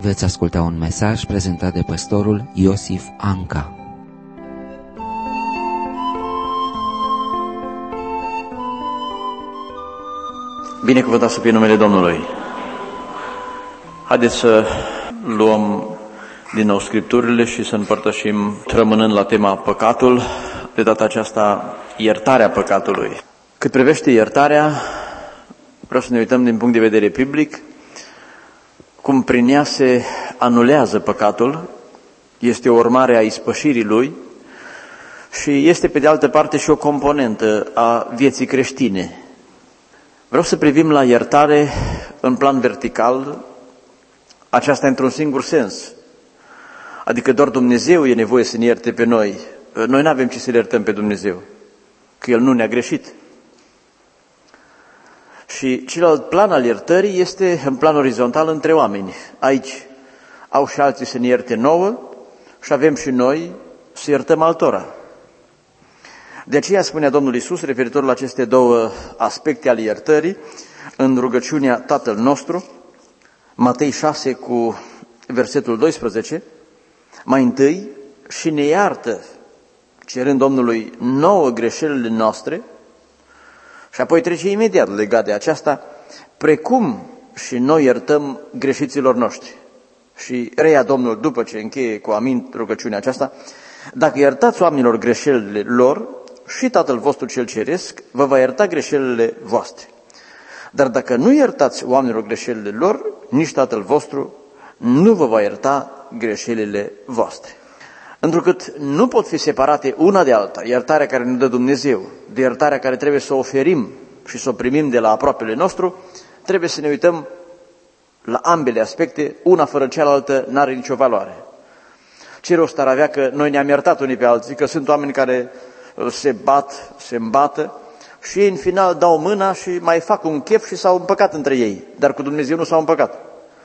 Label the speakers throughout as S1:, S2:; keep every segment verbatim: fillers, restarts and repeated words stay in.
S1: veți asculta un mesaj prezentat de pastorul Iosif Anca.
S2: Binecuvântat să fie numele Domnului. Haideți să luăm din nou Scripturile și să împărtășim, rămânând la tema păcatul, de data aceasta iertarea păcatului. Cât privește iertarea, vreau să ne uităm din punct de vedere biblic, cum prin ea se anulează păcatul, este o urmare a ispășirii lui și este pe de altă parte și o componentă a vieții creștine. Vreau să privim la iertare în plan vertical, aceasta într-un singur sens. Adică doar Dumnezeu e nevoie să ne ierte pe noi. Noi nu avem ce să-L iertăm pe Dumnezeu, că El nu ne-a greșit. Și celălalt plan al iertării este în plan orizontal între oameni. Aici au și alții să ne ierte nouă și avem și noi să iertăm altora. De aceea spunea Domnul Iisus, referitor la aceste două aspecte ale iertării, în rugăciunea Tatăl nostru, Matei șase cu versetul doisprezece, mai întâi, și ne iartă, cerând Domnului nouă greșelile noastre, și apoi trece imediat legat de aceasta, precum și noi iertăm greșiților noștri. Și reia Domnul, după ce încheie cu amin rugăciunea aceasta, dacă iertați oamenilor greșelile lor, și Tatăl vostru cel ceresc vă va ierta greșelile voastre. Dar dacă nu iertați oamenilor greșelile lor, nici Tatăl vostru nu vă va ierta greșelile voastre. Întrucât nu pot fi separate una de alta, iertarea care ne dă Dumnezeu, de iertarea care trebuie să o oferim și să o primim de la aproapele nostru, trebuie să ne uităm la ambele aspecte, una fără cealaltă n-are nicio valoare. Ce rost ar avea că noi ne-am iertat unii pe alții, că sunt oameni care se bat, se îmbată și în final dau mâna și mai fac un chef și s-au împăcat între ei, dar cu Dumnezeu nu s-au împăcat.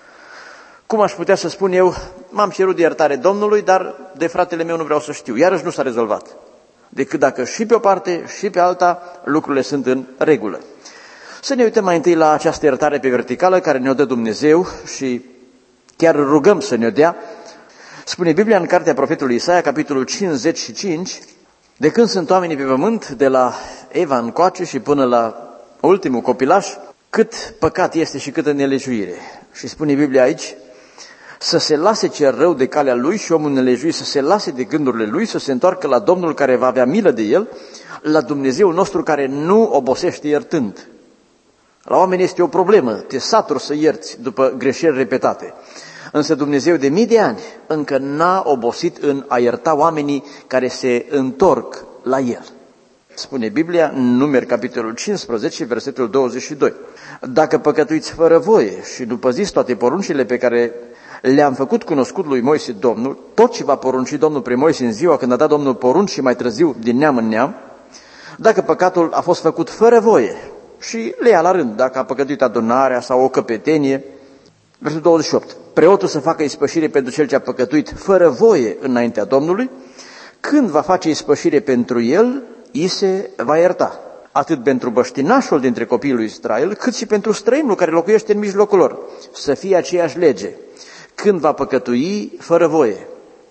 S2: Cum aș putea să spun eu, m-am cerut de iertare Domnului, dar de fratele meu nu vreau să știu, iarăși nu s-a rezolvat. Decât dacă și pe o parte și pe alta lucrurile sunt în regulă. Să ne uităm mai întâi la această iertare pe verticală care ne-o dă Dumnezeu și chiar rugăm să ne-o dea. Spune Biblia în cartea profetului Isaia, capitolul cincizeci și cinci, de când sunt oamenii pe pământ, de la Eva încoace și până la ultimul copilaș, cât păcat este și câtă nelejuire. Și spune Biblia aici, să se lase cel rău de calea lui și omul nelejuit să se lase de gândurile lui, să se întoarcă la Domnul care va avea milă de el, la Dumnezeu nostru care nu obosește iertând. La oameni este o problemă, te saturi să ierți după greșeli repetate. Însă Dumnezeu de mii de ani încă n-a obosit în a ierta oamenii care se întorc la El. Spune Biblia în Numeri, capitolul cincisprezece, versetul douăzeci și doi. Dacă păcătuiți fără voie și nu păziți toate poruncile pe care le-am făcut cunoscut lui Moise Domnul, tot ce va porunci Domnul prin Moise în ziua când a dat Domnul porunci și mai târziu din neam în neam, dacă păcatul a fost făcut fără voie și le ia la rând, dacă a păcătuit adunarea sau o căpetenie, versetul douăzeci și opt. Preotul să facă ispășire pentru cel ce a păcătuit fără voie înaintea Domnului, când va face ispășire pentru el, i se va ierta. Atât pentru băștinașul dintre copiii lui Israel, cât și pentru străinul care locuiește în mijlocul lor. Să fie aceeași lege, când va păcătui fără voie.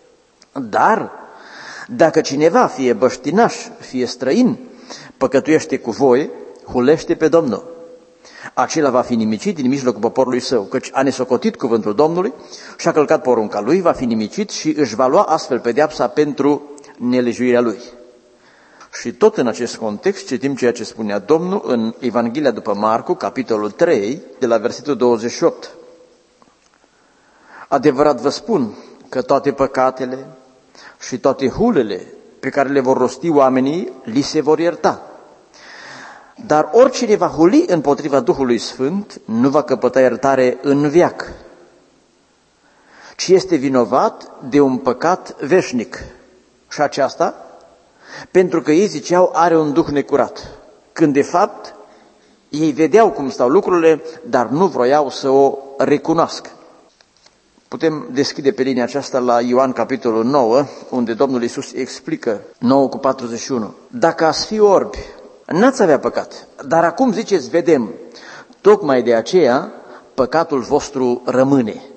S2: Dar, dacă cineva, fie băștinaș, fie străin, păcătuiește cu voie, hulește pe Domnul. Acela va fi nimicit din mijlocul poporului său, căci a nesocotit cuvântul Domnului și a călcat porunca lui, va fi nimicit și își va lua astfel pedeapsa pentru nelejuirea lui. Și tot în acest context citim ceea ce spunea Domnul în Evanghelia după Marcu, capitolul trei, de la versetul douăzeci și opt. Adevărat vă spun că toate păcatele și toate hulele pe care le vor rosti oamenii, li se vor ierta. Dar oricine va huli împotriva Duhului Sfânt nu va căpăta iertare în veac, ci este vinovat de un păcat veșnic. Și aceasta pentru că ei ziceau are un duh necurat, când de fapt ei vedeau cum stau lucrurile, dar nu vroiau să o recunoască. Putem deschide pe linia aceasta la Ioan capitolul nouă, unde Domnul Iisus explică, nouă cu patruzeci și unu. Dacă ați fi orbi, n-ați avea păcat, dar acum ziceți, vedem, tocmai de aceea păcatul vostru rămâne.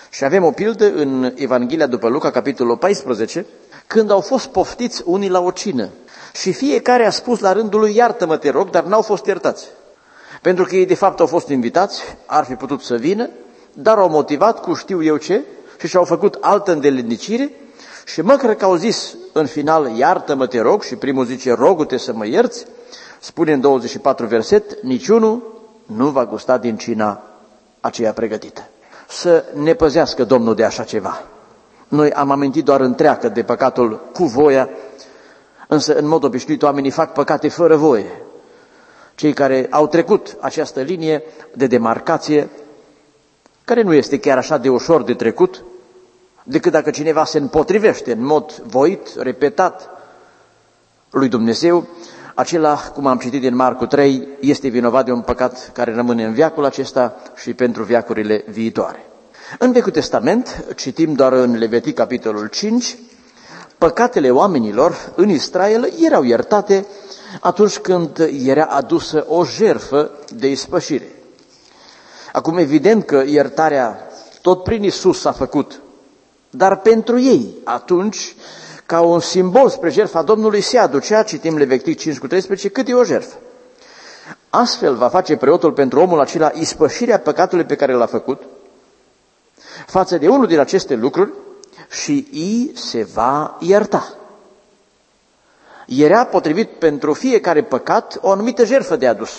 S2: Și avem o pildă în Evanghelia după Luca, capitolul paisprezece, când au fost poftiți unii la o cină și fiecare a spus la rândul lui, iartă-mă, te rog, dar n-au fost iertați. Pentru că ei de fapt au fost invitați, ar fi putut să vină, dar au motivat cu știu eu ce și și-au făcut altă îndeletnicire și măcar că au zis în final, iartă-mă, te rog, și primul zice, rogu-te să mă ierți, spune în douăzeci și patru verset, niciunul nu va gusta din cina aceea pregătită. Să ne păzească Domnul de așa ceva. Noi am amintit doar întreagă de păcatul cu voia, însă în mod obișnuit oamenii fac păcate fără voie. Cei care au trecut această linie de demarcație, care nu este chiar așa de ușor de trecut, decât dacă cineva se împotrivește în mod voit, repetat lui Dumnezeu, acela, cum am citit din Marcu trei, este vinovat de un păcat care rămâne în veacul acesta și pentru veacurile viitoare. În Vechiul Testament, citim doar în Levitic, capitolul cinci, păcatele oamenilor în Israel erau iertate atunci când era adusă o jertfă de ispășire. Acum, evident că iertarea tot prin Iisus s-a făcut, dar pentru ei, atunci, ca un simbol spre jertfa Domnului, se aducea, citim Levitic cinci cu treisprezece, cât e o jertfă. Astfel va face preotul pentru omul acela ispășirea păcatului pe care l-a făcut, față de unul din aceste lucruri, și îi se va ierta. Era potrivit pentru fiecare păcat o anumită jertfă de adus.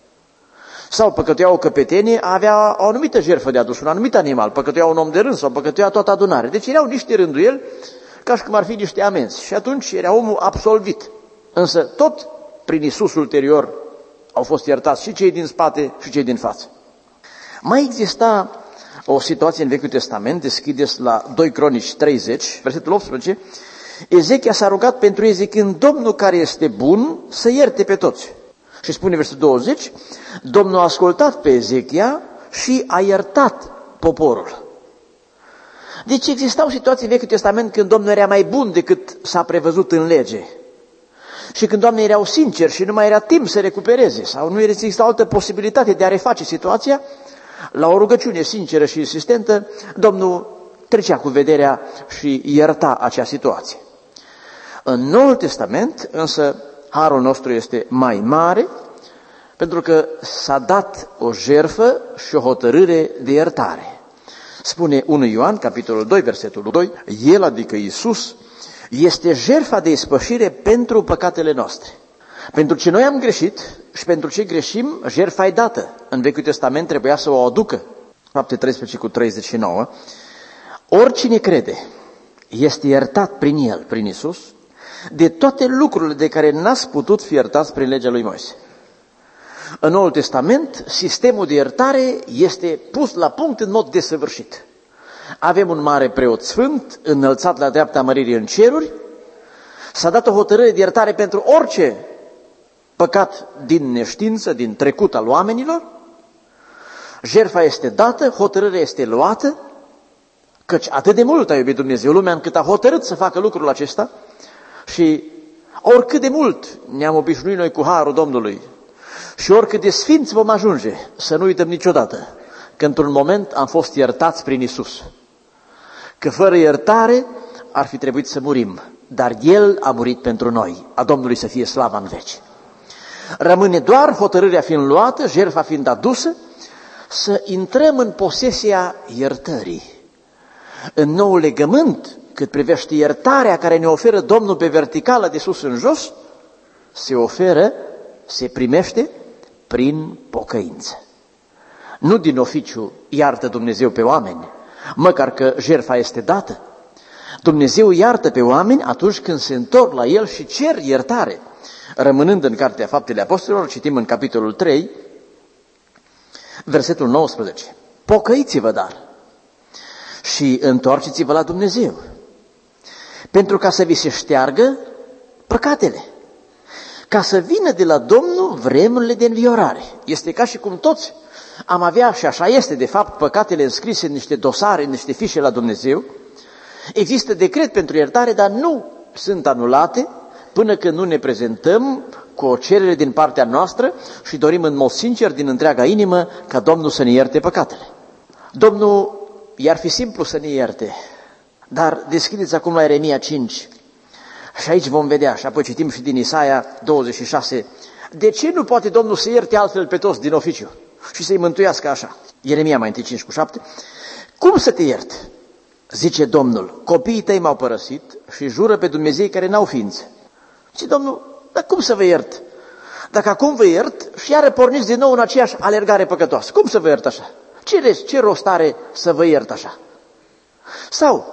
S2: Sau păcătuia o căpetenie, avea o anumită jertfă de adus, un anumit animal, păcătuia un om de rând sau păcătuia toată adunarea. Deci erau niște rânduieli, ca și cum ar fi niște amenzi. Și atunci era omul absolvit. Însă tot prin Iisus ulterior au fost iertați și cei din spate și cei din față. Mai exista o situație în Vechiul Testament, deschideți la doi Cronici treizeci, versetul optsprezece, Ezechia s-a rugat pentru ei zicând, Domnul care este bun să ierte pe toți. Și spune versetul douăzeci, Domnul a ascultat pe Ezechia și a iertat poporul. Deci existau situații în Vechiul Testament când Domnul era mai bun decât s-a prevăzut în lege. Și când oamenii erau sinceri și nu mai era timp să recupereze sau nu exista altă posibilitate de a reface situația, la o rugăciune sinceră și insistentă, Domnul trecea cu vederea și ierta acea situație. În Noul Testament, însă, harul nostru este mai mare, pentru că s-a dat o jertfă și o hotărâre de iertare. Spune unu Ioan, capitolul doi, versetul doi, El, adică Iisus, este jertfa de ispășire pentru păcatele noastre. Pentru ce noi am greșit și pentru ce greșim, jertfa e dată. În Vechiul Testament trebuia să o aducă. Fapte treisprezece cu treizeci și nouă. Oricine crede este iertat prin El, prin Iisus, de toate lucrurile de care n-ați putut fi iertați prin legea lui Moise. În Noul Testament, sistemul de iertare este pus la punct în mod desăvârșit. Avem un mare preot sfânt, înălțat la dreapta măririi în ceruri, s-a dat o hotărâre de iertare pentru orice păcat din neștiință, din trecut al oamenilor, jertfa este dată, hotărârea este luată, căci atât de mult a iubit Dumnezeu lumea încât a hotărât să facă lucrul acesta și oricât de mult ne-am obișnuit noi cu harul Domnului și oricât de sfinți vom ajunge, să nu uităm niciodată că într-un moment am fost iertați prin Iisus. Că fără iertare ar fi trebuit să murim, dar El a murit pentru noi, a Domnului să fie slava în veci. Rămâne doar, hotărârea fiind luată, jertfa fiind adusă, să intrăm în posesia iertării. În noul legământ, cât privește iertarea care ne oferă Domnul pe verticală de sus în jos, se oferă, se primește prin pocăință. Nu din oficiu iartă Dumnezeu pe oameni, măcar că jertfa este dată. Dumnezeu iartă pe oameni atunci când se întorc la El și cer iertare. Rămânând în Cartea Faptele Apostolilor, citim în capitolul trei, versetul nouăsprezece. Pocăiți-vă, dar, și întoarceți-vă la Dumnezeu, pentru ca să vi se șteargă păcatele, ca să vină de la Domnul vremurile de înviorare. Este ca și cum toți am avea, și așa este de fapt, păcatele înscrise în niște dosare, în niște fișe la Dumnezeu. Există decret pentru iertare, dar nu sunt anulate până când nu ne prezentăm cu o cerere din partea noastră și dorim în mod sincer, din întreaga inimă, ca Domnul să ne ierte păcatele. Domnul i-ar fi simplu să ne ierte. Dar deschideți acum la Ieremia cinci și aici vom vedea, și apoi citim și din Isaia douăzeci și șase, de ce nu poate Domnul să ierte altfel pe toți din oficiu și să-i mântuiască așa? Ieremia mai întâi cinci cu șapte. Cum să te iert? Zice Domnul, copiii tăi m-au părăsit și jură pe Dumnezei care n-au ființă. Zice Domnul, dar cum să vă iert? Dacă acum vă iert și iară porniți din nou în aceeași alergare păcătoasă, cum să vă iert așa? Ce, ce rost are să vă iert așa? Sau,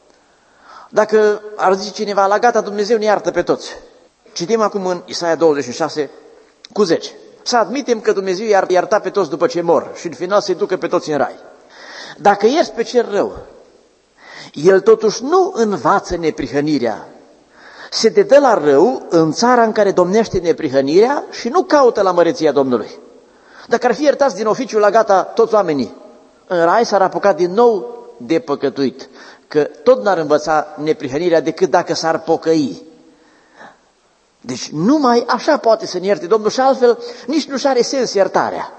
S2: dacă ar zice cineva, la gata, Dumnezeu ne iartă pe toți. Citim acum în Isaia douăzeci și șase cu zece. Să admitem că Dumnezeu i-ar ierta pe toți după ce mor și în final să-i ducă pe toți în rai. Dacă ierți pe cel rău, el totuși nu învață neprihănirea. Se dedă la rău în țara în care domnește neprihănirea și nu caută la măreția Domnului. Dacă ar fi iertați din oficiu la gata toți oamenii, în rai s-ar apuca din nou de păcătuit, că tot n-ar învăța neprihănirea decât dacă s-ar pocăi. Deci numai așa poate să ne ierte Domnul și altfel nici nu-și are sens iertarea.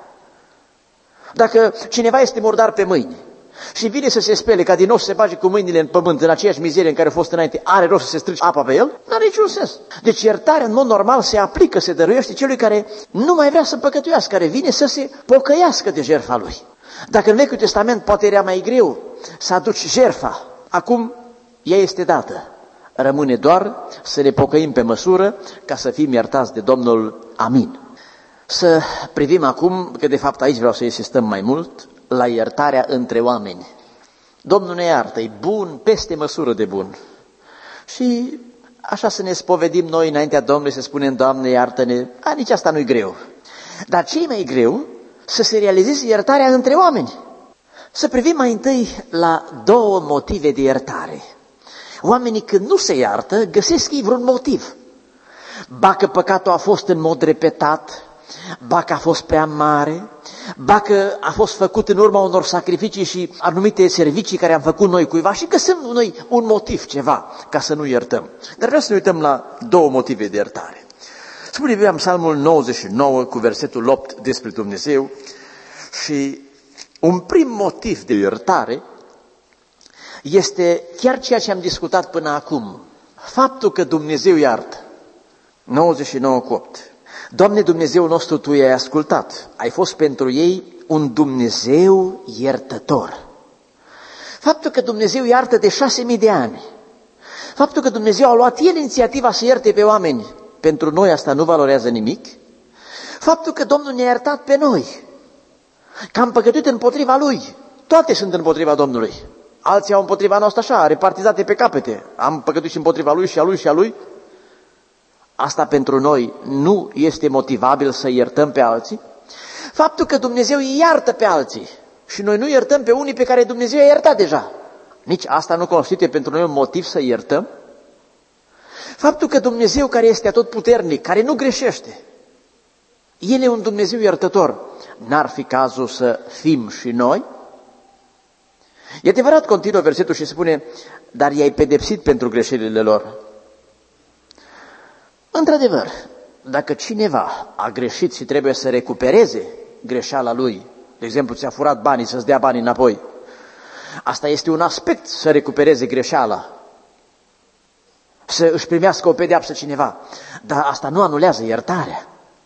S2: Dacă cineva este murdar pe mâini și vine să se spele ca din nou să se bage cu mâinile în pământ, în aceeași mizerie în care a fost înainte, are rost să se strice apa pe el? N-are niciun sens. Deci iertarea în mod normal se aplică, se dăruiește celui care nu mai vrea să păcătuiască, care vine să se pocăiască de jertfa lui. Dacă în Vechiul Testament poate era mai greu să aduci jertfa, acum ea este dată. Rămâne doar să ne pocăim pe măsură ca să fim iertați de Domnul. Amin. Să privim acum, că de fapt aici vreau să insistăm mai mult, la iertarea între oameni. Domnul ne iartă, e bun, peste măsură de bun. Și așa să ne spovedim noi înaintea Domnului, să spunem, Doamne, iartă-ne, a, nici asta nu-i greu. Dar ce e mai greu? Să se realizeze iertarea între oameni. Să privim mai întâi la două motive de iertare. Oamenii când nu se iartă, găsesc ei vreun motiv. Ba că păcatul a fost în mod repetat, ba că a fost prea mare, ba că a fost făcut în urma unor sacrificii și anumite servicii care am făcut noi cuiva și găsim noi un motiv, ceva, ca să nu iertăm. Dar vreau să ne uităm la două motive de iertare. Spune Biblia în Psalmul nouăzeci și nouă cu versetul opt despre Dumnezeu și un prim motiv de iertare este chiar ceea ce am discutat până acum. Faptul că Dumnezeu iartă. nouăzeci și nouă cu opt. Doamne Dumnezeu nostru, Tu i-ai ascultat. Ai fost pentru ei un Dumnezeu iertător. Faptul că Dumnezeu iartă de șase mii de ani. Faptul că Dumnezeu a luat El inițiativa să ierte pe oameni. Pentru noi asta nu valorează nimic. Faptul că Domnul ne-a iertat pe noi. Că am păcătuit împotriva Lui. Toate sunt împotriva Domnului. Alții au împotriva noastră așa, repartizate pe capete. Am păcătuit și împotriva lui și a lui și a lui. Asta pentru noi nu este motivabil să iertăm pe alții. Faptul că Dumnezeu îi iartă pe alții și noi nu iertăm pe unii pe care Dumnezeu i-a iertat deja. Nici asta nu constituie pentru noi un motiv să iertăm. Faptul că Dumnezeu care este atotputernic, care nu greșește, El e un Dumnezeu iertător. N-ar fi cazul să fim și noi? E adevărat, continuă versetul și spune, dar i-ai pedepsit pentru greșelile lor. Într-adevăr, dacă cineva a greșit și trebuie să recupereze greșeala lui, de exemplu, ți-a furat banii, să-ți dea banii înapoi, asta este un aspect, să recupereze greșeala, să își primească o pedeapsă cineva, dar asta nu anulează iertarea.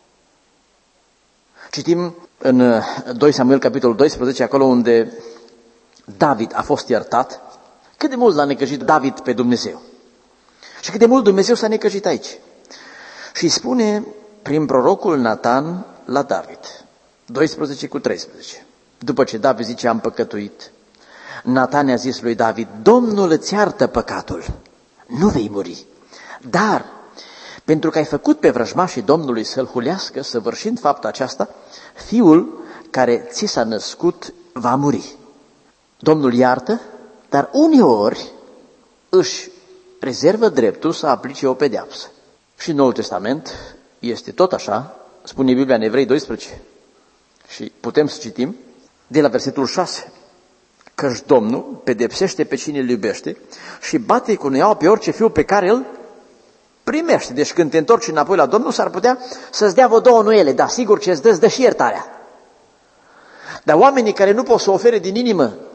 S2: Citim în doi Samuel, capitolul doisprezece, acolo unde David a fost iertat, cât de mult l-a necăjit David pe Dumnezeu și cât de mult Dumnezeu s-a necăjit aici. Și spune prin prorocul Natan la David, doisprezece cu treisprezece, după ce David zice, am păcătuit, Natan i-a zis lui David, Domnul îți iartă păcatul, nu vei muri, dar pentru că ai făcut pe vrăjmașii Domnului să-l hulească, săvârșind fapta aceasta, fiul care ți s-a născut va muri. Domnul iartă, dar uneori își rezervă dreptul să aplice o pedeapsă. Și în Noul Testament este tot așa, spune Biblia în Evrei doisprezece. Și putem să citim de la versetul șase. Căci Domnul pedepsește pe cine îl iubește și bate cu nuiaua pe orice fiu pe care îl primește. Deci când te întorci înapoi la Domnul, s-ar putea să-ți dea vă două nuiele, dar sigur ce îți dă, îți dă și iertarea. Dar oamenii care nu pot să ofere din inimă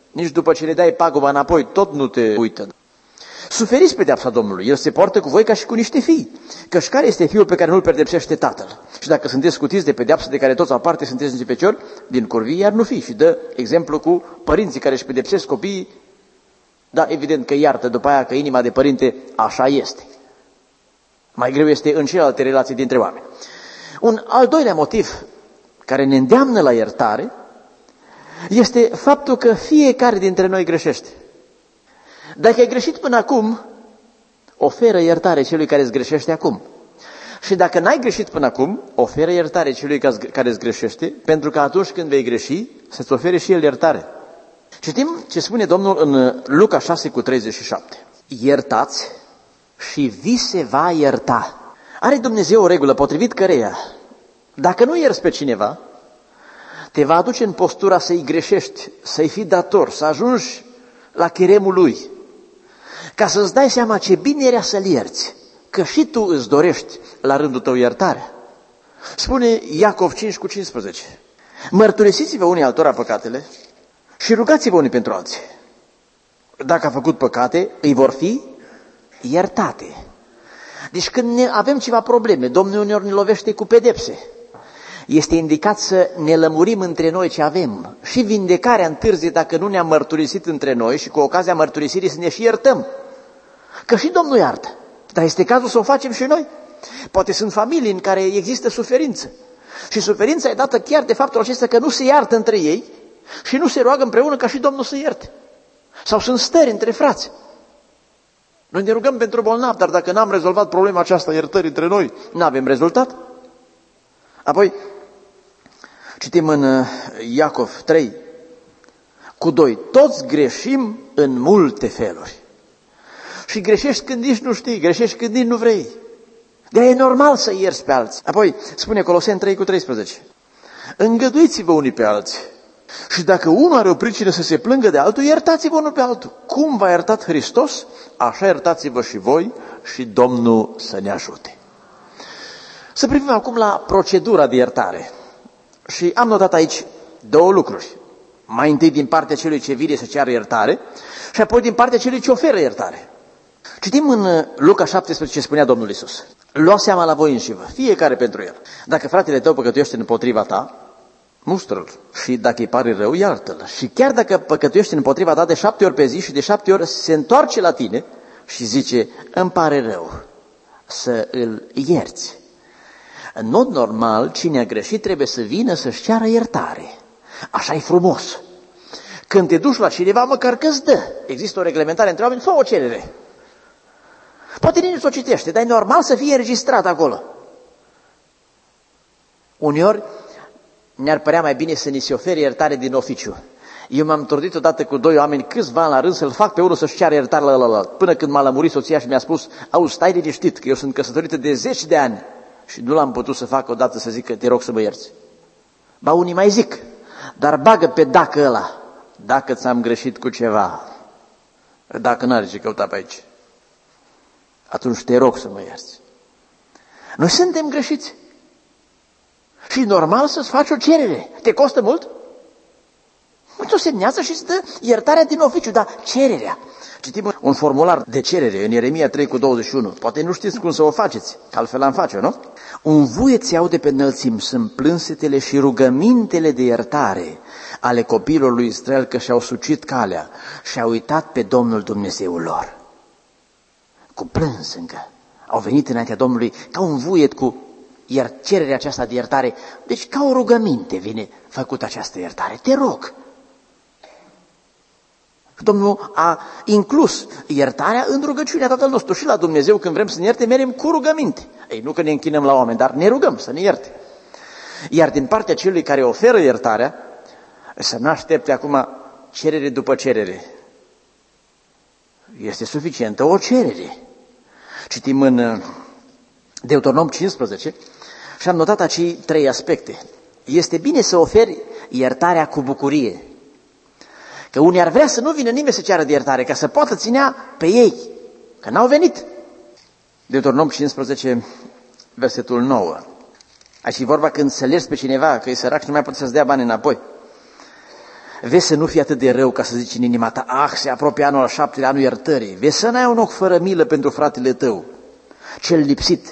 S2: Nici după ce le dai paguba înapoi, tot nu te uită. Suferiți pedeapsa Domnului, El se poartă cu voi ca și cu niște fii. Căci care este fiul pe care nu-l pedepsește tatăl? Și dacă sunteți scutiți de pedeapsă de care toți aparte sunteți niște feciori, din curvii iar nu fi. Și dă exemplu cu părinții care își pedepsesc copiii, da, evident că iartă după aia că inima de părinte așa este. Mai greu este în celelalte relații dintre oameni. Un al doilea motiv care ne îndeamnă la iertare este faptul că fiecare dintre noi greșește. Dacă ai greșit până acum, oferă iertare celui care îți greșește acum. Și dacă n-ai greșit până acum, oferă iertare celui care îți greșește, pentru că atunci când vei greși, să-ți ofere și el iertare. Citim ce spune Domnul în Luca șase cu treizeci și șapte. Iertați și vi se va ierta. Are Dumnezeu o regulă potrivit căreia, dacă nu ierți pe cineva, te va aduce în postura să-i greșești, să-i fii dator, să ajungi la cheremul lui, ca să-ți dai seama ce bine era să-l ierți, că și tu îți dorești la rândul tău iertarea. Spune Iacov cinci cu cincisprezece. Mărturisiți-vă unii altora păcatele și rugați-vă unii pentru alții. Dacă a făcut păcate, îi vor fi iertate. Deci când ne avem ceva probleme, Domnul uneori ne lovește cu pedepse. Este indicat să ne lămurim între noi ce avem. Și vindecarea întârzie dacă nu ne-am mărturisit între noi și cu ocazia mărturisirii să ne și iertăm. Că și Domnul iartă. Dar este cazul să o facem și noi. Poate sunt familii în care există suferință. Și suferința e dată chiar de faptul acesta că nu se iartă între ei și nu se roagă împreună ca și Domnul să ierte. Sau sunt stări între frați. Noi ne rugăm pentru bolnav, dar dacă n-am rezolvat problema aceasta iertării între noi, n-avem rezultat. Apoi, citim în Iacov trei cu doi. Toți greșim în multe feluri. Și greșești când nici nu știi, greșești când nici nu vrei. De-aia e normal să ierți pe alții. Apoi spune Coloseni trei cu treisprezece. Îngăduiți-vă unii pe alții. Și dacă unul are o pricină să se plângă de altul, iertați-vă unul pe altul. Cum v-a iertat Hristos, așa iertați-vă și voi și Domnul să ne ajute. Să privim acum la procedura de iertare. Și am notat aici două lucruri. Mai întâi din partea celui ce vine să ceară iertare și apoi din partea celui ce oferă iertare. Citim în Luca șaptesprezece ce spunea Domnul Iisus. Luați seama la voi înșivă, fiecare pentru el. Dacă fratele tău păcătuiește împotriva ta, mustră-l. Și dacă îi pare rău, iartă-l. Și chiar dacă păcătuiește împotriva ta de șapte ori pe zi și de șapte ori se întoarce la tine și zice, îmi pare rău, să îl ierți. În mod normal, cine a greșit trebuie să vină să-și ceară iertare. Așa e frumos. Când te duci la cineva, măcar că-ți dă. Există o reglementare între oameni, fă o cerere. Poate nici nu s-o citește, dar e normal să fie înregistrat acolo. Uneori ne-ar părea mai bine să ni se ofere iertare din oficiu. Eu m-am trudit odată cu doi oameni câțiva ani la rând să-l fac pe unul să-și ceară iertare la ălalt. Până când m-a lămurit soția și mi-a spus, auzi, stai liniștit, că eu sunt căsătorită de zeci de ani și nu l-am putut să fac odată să zic că te rog să mă ierți. Ba unii mai zic, dar bagă pe dacă ăla, dacă ți-am greșit cu ceva, dacă n-are ce căuta pe aici, atunci te rog să mă ierți. Noi suntem greșiți. Și normal să-ți faci o cerere. Te costă mult? Uite, o semnează și îți dă iertarea din oficiu, dar cererea. Citim un formular de cerere în Ieremia trei cu douăzeci și unu. Poate nu știți cum să o faceți, că altfel am face, nu? Un vuiet se aude pe înălțim, sunt plânsetele și rugămintele de iertare ale copiilor lui Israel, că și-au sucit calea și au uitat pe Domnul Dumnezeul lor. Cu plâns încă. Au venit înaintea Domnului ca un vuiet cu iar cererea aceasta de iertare. Deci ca o rugăminte vine făcută această iertare. Te rog. Domnul a inclus iertarea în rugăciunea Tatăl nostru și la Dumnezeu când vrem să ne ierte, merem cu rugăminte. Ei, nu că ne închinăm la oameni, dar ne rugăm să ne ierte. Iar din partea celui care oferă iertarea, să nu aștepte acum cerere după cerere. Este suficientă o cerere. Citim în Deuteronom cincisprezece și am notat aici trei aspecte. Este bine să oferi iertarea cu bucurie. Că unii ar vrea să nu vină nimeni să ceară de iertare, ca să poată ținea pe ei, că n-au venit. Deuteronom cincisprezece, versetul nouă. Aici e vorba când să lerți pe cineva, că e sărac și nu mai poate să-ți dea bani înapoi. Vezi să nu fii atât de rău ca să zici în inima ta, ah, se apropie anul al șaptelea, anul iertării. Vezi să n-ai un ochi fără milă pentru fratele tău, cel lipsit,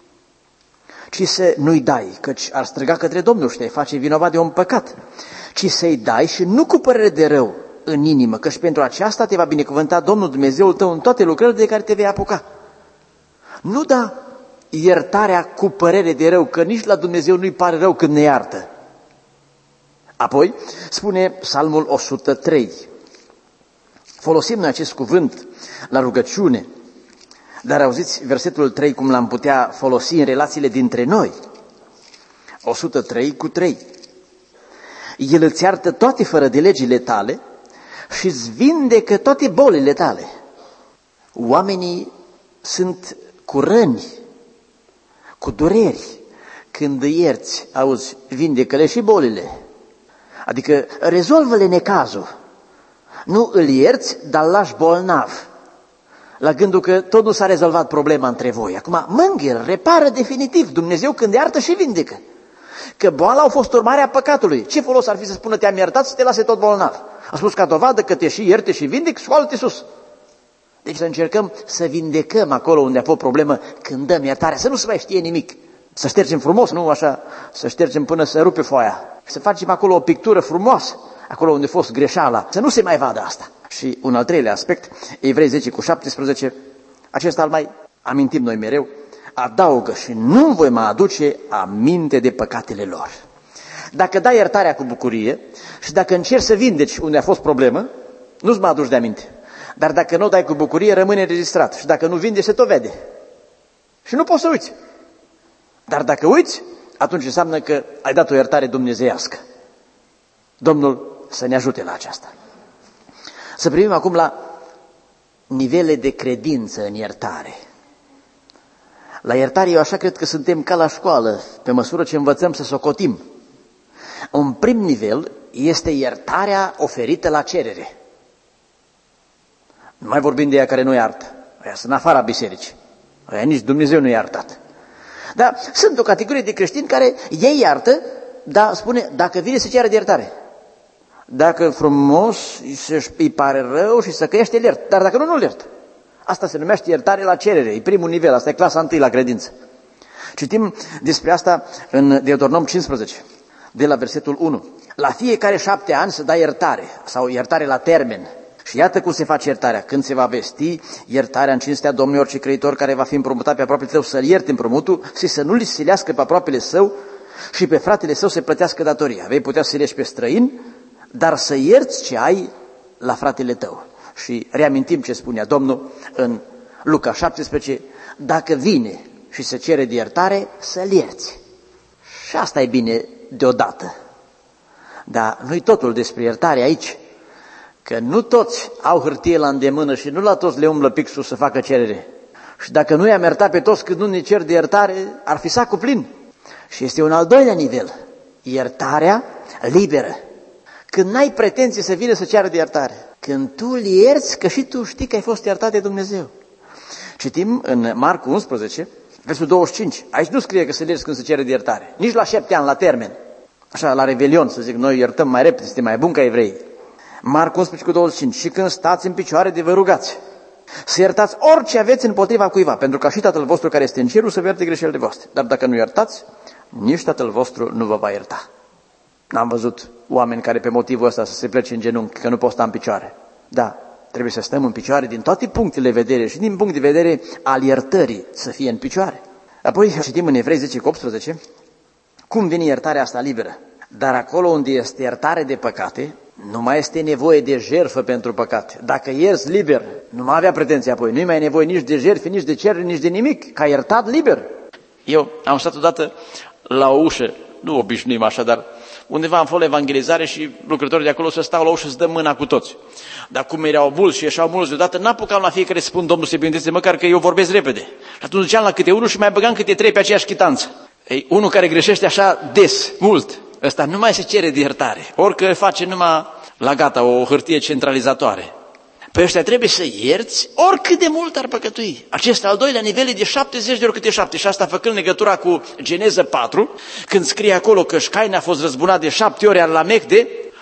S2: ci să nu-i dai, căci ar striga către Domnul și te-ai face vinovat de un păcat, ci să-i dai și nu cu părere de rău în inimă, căci pentru aceasta te va binecuvânta Domnul Dumnezeul tău în toate lucrările de care te vei apuca. Nu da iertarea cu părere de rău, că nici la Dumnezeu nu-i pare rău când ne iartă. Apoi spune Psalmul o sută trei. Folosim noi acest cuvânt la rugăciune, dar auziți versetul trei cum l-am putea folosi în relațiile dintre noi. o sută trei cu trei. El îți iartă toate fără de legile tale și îți vindecă toate bolile tale. Oamenii sunt cu răni, cu dureri. Când îi ierți, auzi, vindecă-le și bolile. Adică rezolvă-le necazul. Nu îl ierți, dar îl lași bolnav. La gândul că tot nu s-a rezolvat problema între voi. Acum mângâie, repară definitiv. Dumnezeu când iartă și vindecă. Că boala a fost urmarea păcatului. Ce folos ar fi să spună te-am iertat să te lase tot bolnav? A spus ca dovadă că te și ierte și vindic, scoală-te sus. Deci să încercăm să vindecăm acolo unde a fost problemă când dăm iertarea, să nu se mai știe nimic. Să ștergem frumos, nu așa, să ștergem până să rupe foaia. Să facem acolo o pictură frumoasă, acolo unde a fost greșeala, să nu se mai vadă asta. Și un al treilea aspect, Evrei zece cu șaptesprezece, acesta îl mai amintim noi mereu, adaugă și nu voi mai aduce aminte de păcatele lor. Dacă dai iertarea cu bucurie și dacă încerci să vindeci unde a fost problemă, nu-ți mai aduci de aminte. Dar dacă nu o dai cu bucurie, rămâne înregistrat. Și dacă nu vinde, se tot vede. Și nu poți să uiți. Dar dacă uiți, atunci înseamnă că ai dat o iertare dumnezeiască. Domnul să ne ajute la aceasta. Să privim acum la nivele de credință în iertare. La iertare eu așa cred că suntem ca la școală, pe măsură ce învățăm să socotim. Un prim nivel este iertarea oferită la cerere. Nu mai vorbim de ea care nu iartă. Aia sunt în afara bisericii. Aia nici Dumnezeu nu i-a iertat. Dar sunt o categorie de creștini care ei iartă, dar spune, dacă vine să ceară de iertare. Dacă frumos îi pare rău și să căiește, îl iert. Dar dacă nu, nu-l iert. Asta se numește iertare la cerere. E primul nivel, asta e clasa întâi la credință. Citim despre asta în Deuteronom cincisprezece, de la versetul unu. La fiecare șapte ani să dai iertare, sau iertare la termen. Și iată cum se face iertarea. Când se va vesti iertarea în cinstea Domnului orice creditor care va fi împrumutat pe aproapele tău să-l ierte împrumutul și să nu-l silească pe aproapele său și pe fratele său să plătească datoria. Vei putea să silești pe străin, dar să ierți ce ai la fratele tău. Și reamintim ce spunea Domnul în Luca șaptesprezece, dacă vine și se cere de iertare, să-l ierți. Și asta e bine deodată. Dar nu-i totul despre iertare aici. Că nu toți au hârtie la îndemână și nu la toți le umblă pixul să facă cerere. Și dacă nu i-am iertat pe toți când nu ne cer de iertare, ar fi sacul plin. Și este un al doilea nivel. Iertarea liberă. Când n-ai pretenție să vină să ceară de iertare. Când tu îl ierți, că și tu știi că ai fost iertat de Dumnezeu. Citim în Marcu unsprezece, versul douăzeci și cinci. Aici nu scrie că să ierți când se cere de iertare. Nici la șapte ani, la termen. Așa, la Revelion, să zic, noi iertăm mai repede, suntem mai buni ca evrei. Marcu unsprezece cu douăzeci și cinci. Și când stați în picioare de vă rugați, să iertați orice aveți împotriva cuiva, pentru ca și Tatăl vostru care este în cerul să vă ierte greșelile voastre. Dar dacă nu iertați, nici Tatăl vostru nu vă va ierta. N-am văzut oameni care pe motivul ăsta să se plece în genunchi, că nu pot sta în picioare. Da, trebuie să stăm în picioare din toate punctele de vedere și din punct de vedere al iertării să fie în picioare. Apoi citim în Evrei zece cu optsprezece, cum vine iertarea asta liberă. Dar acolo unde este iertare de păcate, nu mai este nevoie de jertfă pentru păcate. Dacă ierți liber, nu mai avea pretenție apoi. Nu-i mai nevoie nici de jertfe, nici de cerere, nici de nimic. Că ai iertat liber. Eu am stat odată la o ușă, nu obișnuim așa, dar undeva am fost la evangelizare și lucrătorii de acolo să stau la ușă să dăm mâna cu toți. Dar cum erau mulți și ieșeau mulți deodată, n-apucam la fiecare să spun Domnul să binecuvânteze, măcar că eu vorbesc repede. Și atunci duceam la câte unul și mai băgam câte trei pe aceeași chitanță. Ei, unul care greșește așa des, mult, ăsta nu mai se cere de iertare. Orică face numai la gata o hârtie centralizatoare. Pe ăștia trebuie să ierți oricât de mult ar păcătui. Acesta al doilea nivel e de șaptezeci de ori câte șapte. Și asta făcând legătura cu Geneză patru, când scrie acolo că Șcain a fost răzbunat de șapte ori, iar Lamec de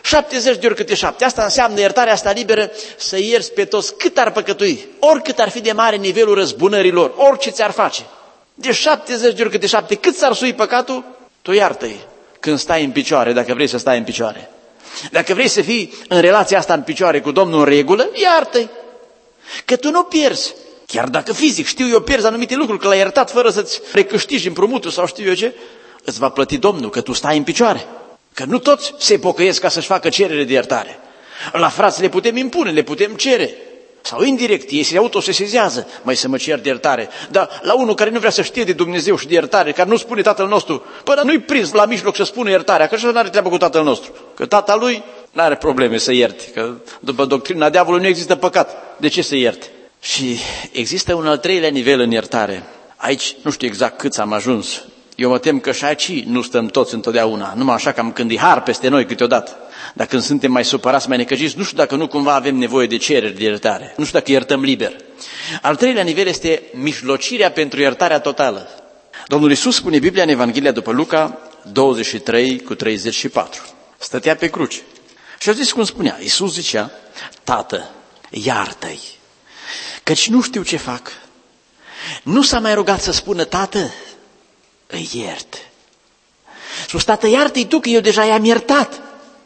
S2: șaptezeci de ori câte șapte. Asta înseamnă iertarea asta liberă, să ierți pe toți cât ar păcătui, oricât ar fi de mare nivelul răzbunărilor, orice ți-ar face. De șaptezeci de ori câte șapte, cât s-ar sui păcatul, tu iartă-i când stai în picioare, dacă vrei să stai în picioare. Dacă vrei să fii în relația asta în picioare cu Domnul în regulă, iartă-i. Că tu nu pierzi. Chiar dacă fizic, știu eu, pierzi anumite lucruri, că l-ai iertat fără să-ți recâștigi împrumutul sau știu eu ce, îți va plăti Domnul, că tu stai în picioare. Că nu toți se pocăiesc ca să-și facă cerere de iertare. La frați le putem impune, le putem cere. Sau indirect, ei se autosesizează, mai să mă cer de iertare. Dar la unul care nu vrea să știe de Dumnezeu și de iertare, care nu spune Tatăl nostru, până nu-i prins la mijloc să spună iertarea, că așa nu are treabă cu Tatăl nostru. Că Tatăl lui nu are probleme să ierte, că după doctrina diavolului nu există păcat. De ce să ierte? Și există un al treilea nivel în iertare. Aici nu știu exact câți am ajuns. Eu mă tem că și aici nu stăm toți întotdeauna, numai așa cam când e har peste noi câteodată. Dar când suntem mai supărați, mai necăjiți, nu știu dacă nu cumva avem nevoie de cereri de iertare. Nu știu dacă iertăm liber. Al treilea nivel este mijlocirea pentru iertarea totală. Domnul Iisus spune Biblia în Evanghelia după Luca douăzeci și trei cu treizeci și patru. Stătea pe cruce. Și a zis cum spunea. Iisus zicea, Tată, iartă-i, căci nu știu ce fac. Nu s-a mai rugat să spună, Tată, îi iert. Spus, Tată, iartă-i tu, că eu deja i-am iertat.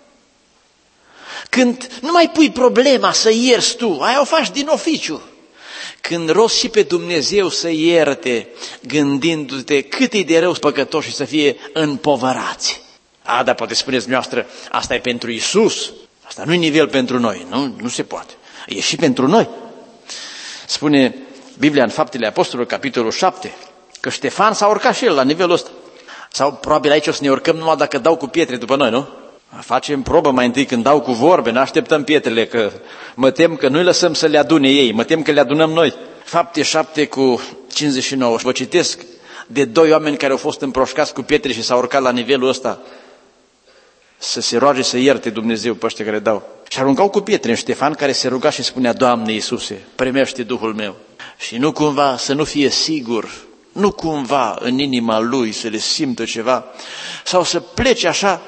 S2: Când nu mai pui problema să ierți tu, aia o faci din oficiu. Când rosti și pe Dumnezeu să ierte, gândindu-te cât e de rău păcătoși și să fie împovărați. A, dar poate spuneți dumneavoastră, asta e pentru Iisus, asta nu e nivel pentru noi, nu, nu se poate. E și pentru noi. Spune Biblia în Faptele Apostolilor, capitolul șapte, că Ștefan s-a urcat și el la nivelul ăsta. Sau probabil aici o să ne urcăm numai dacă dau cu pietre după noi, nu? Facem probă mai întâi când dau cu vorbe, ne așteptăm pietrele, că mă tem că nu-i lăsăm să le adune ei, mă tem că le adunăm noi. Fapte șapte cu cincizeci și nouă. Vă citesc de doi oameni care au fost împroșcați cu pietre și s-au urcat la nivelul ăsta să se roage să ierte Dumnezeu pe ăștia care dau. Și aruncau cu pietre în Ștefan, care se ruga și spunea, Doamne Iisuse, primește Duhul meu. Și nu cumva să nu fie sigur, nu cumva în inima lui să le simtă ceva, sau să plece așa.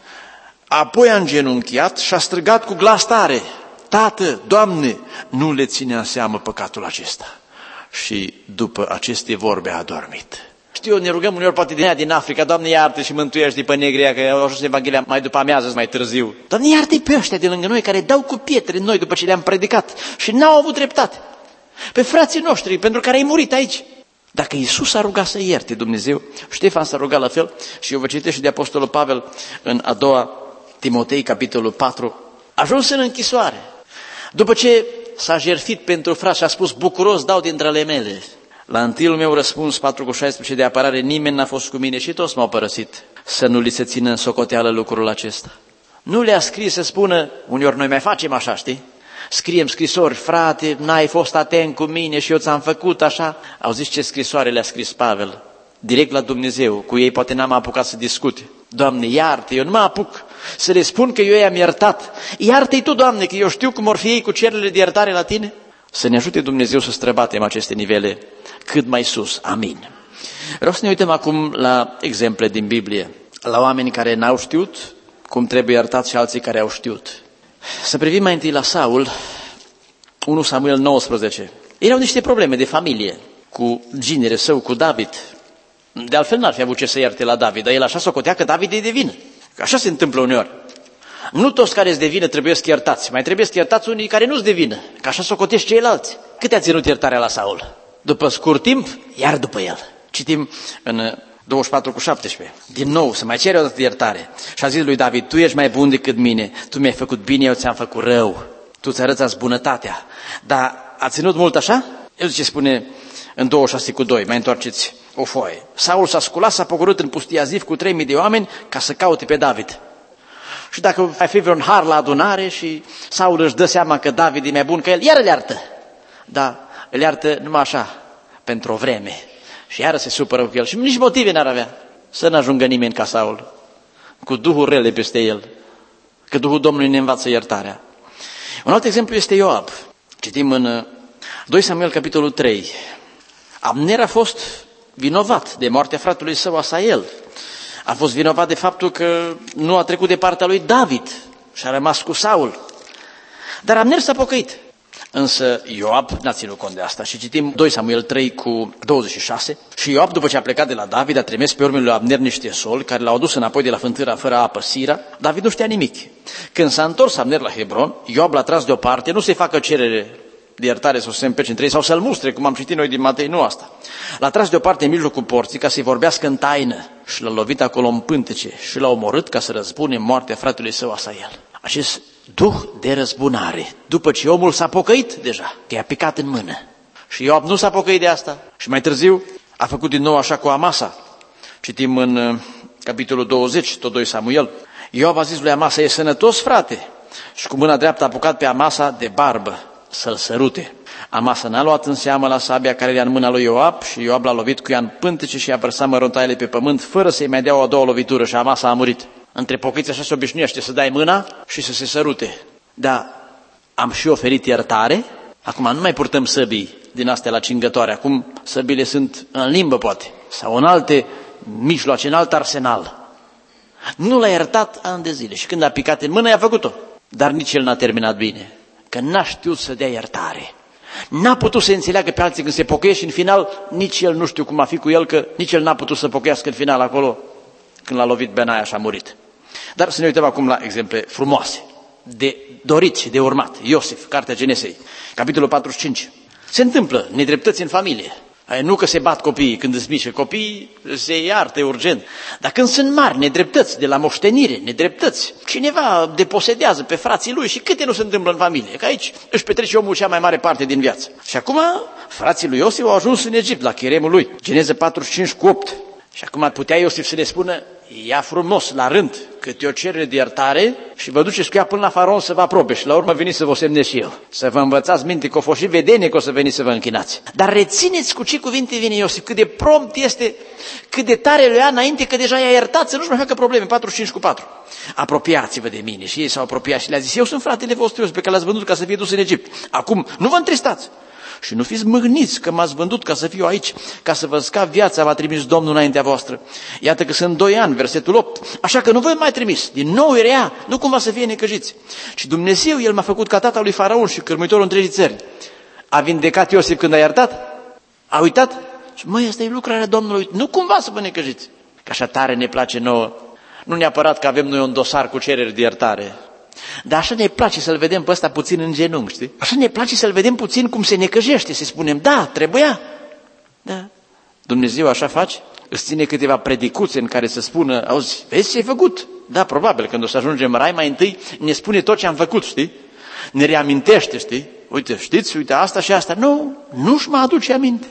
S2: Apoi a îngenunchiat și a strigat cu glas tare, Tată, Doamne, nu le ține în seamă păcatul acesta. Și după aceste vorbe a adormit. Știu, eu ne rugăm uneori poate din ea din Africa, Doamne iartă și mântuiește pe negria, că au ajuns Evanghelia mai după amiază, mai târziu. Doamne iartă-i pe ăștia de lângă noi care dau cu pietre în noi după ce le-am predicat și n-au avut dreptate. Pe frații noștri, pentru care ai murit aici. Dacă Iisus a rugat să ierte Dumnezeu, Ștefan s-a rugat la fel și eu vă citesc și de Apostolul Pavel în a doua Timotei, capitolul patru, a ajuns în închisoare. După ce s-a jertfit pentru frați și a spus, bucuros dau dintre ale mele. La întâiul meu răspuns, patru cu șaisprezece de apărare, nimeni n-a fost cu mine și toți m-au părăsit. Să nu li se țină în socoteală lucrul acesta. Nu le-a scris să spună, uneori noi mai facem așa, știi? Scriem scrisori, frate, n-ai fost atent cu mine și eu ți-am făcut așa. Auziți ce scrisoare le-a scris Pavel? Direct la Dumnezeu, cu ei poate n-am apucat să discute. Doamne, iartă, eu nu mă apuc să le spun că eu i-am iertat. Iartă-i tu, Doamne, că eu știu cum or fi ei cu cererile de iertare la tine. Să ne ajute Dumnezeu să străbatem aceste nivele cât mai sus. Amin. Vreau să ne uităm acum la exemple din Biblie, la oameni care n-au știut cum trebuie iertat și alții care au știut. Să privim mai întâi la Saul, unu Samuel nouăsprezece. Erau niște probleme de familie cu ginele său, cu David. De altfel n-ar fi avut ce să ierte la David, dar el așa socotea că David e de vină. Că așa se întâmplă uneori. Nu toți care îți de vină trebuie să iertați, mai trebuie să iertați unii care nu-ți de vină, că așa socotești ceilalți. Cât a ținut iertarea la Saul? După scurt timp, iar după el. Citim în douăzeci și patru cu șaptesprezece. Din nou, să mai cere o dată iertare. Și a zis lui David, tu ești mai bun decât mine, tu mi-ai făcut bine, eu ți-am făcut rău. Tu ți arăți bunătatea. Dar a ținut mult așa? El zice, spune în douăzeci și șase cu doi, mai întoarceți o foaie. Saul s-a sculat, s-a pogorât în pustia Zif cu trei mii de oameni ca să caute pe David. Și dacă ai fi vreun har la adunare și Saul își dă seama că David e mai bun ca el, iar îl iartă. Dar îl iartă numai așa, pentru o vreme. Și iară se supără cu el. Și nici motive n-ar avea să n-ajungă nimeni ca Saul, cu duhul rele peste el, că Duhul Domnului ne învață iertarea. Un alt exemplu este Ioab. Citim în doi Samuel, capitolul trei. Abner a fost vinovat de moartea fratelui său Asael. A fost vinovat de faptul că nu a trecut de partea lui David și a rămas cu Saul. Dar Abner s-a pocăit. Însă Ioab n-a ținut cont de asta și citim doi Samuel trei cu douăzeci și șase. Și Ioab, după ce a plecat de la David, a trimis pe urmele lui Abner niște soli care l-au dus înapoi de la fântâra fără apă, Sira. David nu știa nimic. Când s-a întors Abner la Hebron, Ioab l-a tras deoparte, nu să-i facă cerere de iertare sau să se împece între ei sau să-l mustre, cum am citit noi din Matei, nu asta. L-a tras deoparte în mijlocul porții ca să-i vorbească în taină și l-a lovit acolo în pântece și l-a omorât ca să răzbune moartea fratelui său Asael. Acest duh de răzbunare, după ce omul s-a pocăit deja, că i-a picat în mână. Și Ioab nu s-a pocăit de asta și mai târziu a făcut din nou așa cu Amasa. Citim în uh, capitolul douăzeci, tot doi Samuel. Ioab a zis lui Amasa, e sănătos, frate? Și cu mâna dreaptă a apucat pe Amasa de barbă să-l sărute. Amasa n-a luat în seamă la sabia care era în mâna lui Ioab și Ioab l-a lovit cu ea în pântece și i-a vărsat măruntaiele pe pământ fără să-i mai dea o a doua lovitură și Amasa a murit. Între pocăiți așa se obișnuiește să dai mâna și să se sărute. Dar am și oferit iertare. Acum nu mai purtăm săbii din astea la cingătoare. Acum săbile sunt în limbă poate sau în alte mijloace, în alt arsenal. Nu l-a iertat ani de zile și când a picat în mână i-a făcut-o. Dar nici el n-a terminat bine. Că n-a știut să dea iertare. N-a putut să înțeleagă pe alții când se pocăiește și în final nici el nu știu cum a fi cu el, că nici el n-a putut să pocăiască în final acolo când l-a lovit Benaia și a murit. Dar să ne uităm acum la exemple frumoase, de dorit și de urmat. Iosif, Cartea Genesei, capitolul patruzeci și cinci. Se întâmplă nedreptăți în familie. Nu că se bat copiii când îți mici, copiii se iartă urgent. Dar când sunt mari nedreptăți de la moștenire, nedreptăți, cineva deposedează pe frații lui și câte nu se întâmplă în familie. Că aici își petrece omul cea mai mare parte din viață. Și acum frații lui Iosif au ajuns în Egipt, la cheremul lui. Geneza patruzeci și cinci cu opt. Și acum putea Iosif să le spună, ia frumos, la rând, câte o cerere de iertare și vă duceți cu ea până la faraon să vă aprobe și la urmă veniți să vă semnez și eu. Să vă învățați minte că o fost și vedenie că o să veniți să vă închinați. Dar rețineți cu ce cuvinte vine Iosif, cât de prompt este, cât de tare le ia înainte că deja i-a iertat, să nu-și mai facă probleme. patruzeci și cinci cu patru. Apropiați-vă de mine. Și ei s-au apropiat și le-a zis, eu sunt fratele vostru pe care l-ați vândut ca să fie dus în Egipt. Acum, nu vă întristați. Și nu fiți mâhniți că m-ați vândut ca să fiu aici, ca să vă scap viața, v-a trimis Domnul înaintea voastră. Iată că sunt doi ani, versetul opt, așa că nu vă mai trimis. Din nou rea, nu cumva să fie necăjiți. Și Dumnezeu, El m-a făcut ca tata lui Faraon și cârmuitorul întregii țări. A vindecat Iosif când a iertat? A uitat? Și măi, asta e lucrarea Domnului, nu cumva să vă necăjiți. Că așa tare ne place nouă, nu neapărat că avem noi un dosar cu cereri de iertare, dar așa ne place să-l vedem pe ăsta puțin în genunchi, știi? Așa ne place să-l vedem puțin cum se necăjește, să spunem, da, trebuia. Da. Dumnezeu așa face? Îți ține câteva predicuțe în care să spună, auzi, vezi ce ai făcut? Da, probabil, când o să ajungem în rai, mai întâi ne spune tot ce am făcut, știi? Ne reamintește, știi? Uite, știți, uite asta și asta. Nu, nu-și mă aduce aminte.